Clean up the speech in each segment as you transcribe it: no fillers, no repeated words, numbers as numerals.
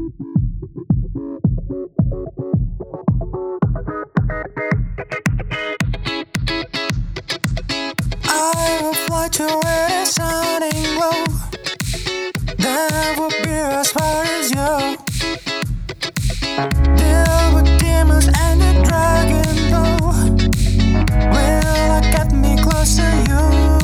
I will fly to where the sun ain't low. That would be as far as you. Deal with demons and the dragon though. Will I get me close to you?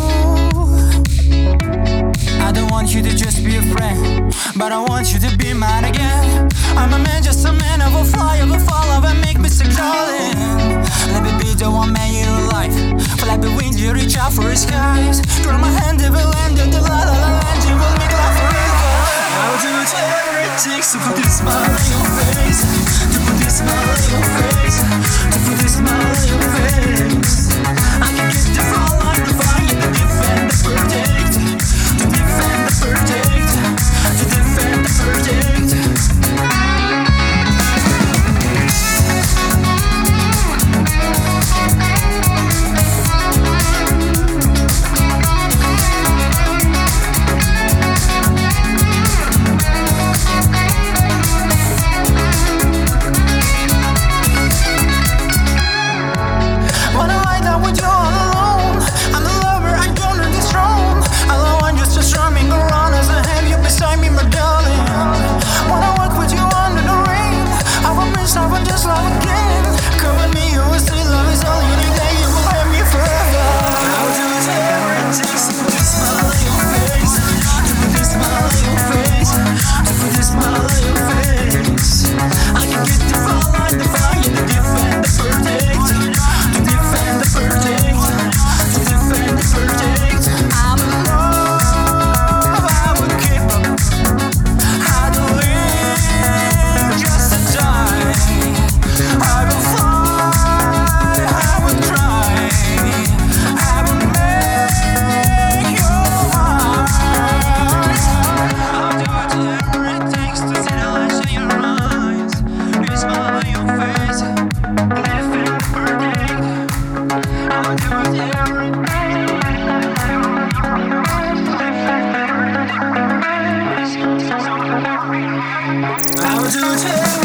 I don't want you to just be a friend, but I want you to be mine again. I'm a man, just a man. I will fly, I will fall, I will make me sick, darling. Let me be the one man you don't like. Fly the wind, you reach out for the skies. Throw my hand, it will end in the la la la land. You will make life forever. I'll do whatever it takes to put this smile on your face. To put this smile on your face. To put this smile on your face. I can get the fall like the fire to defend the verdict. To defend the verdict. To defend the verdict. I would do it.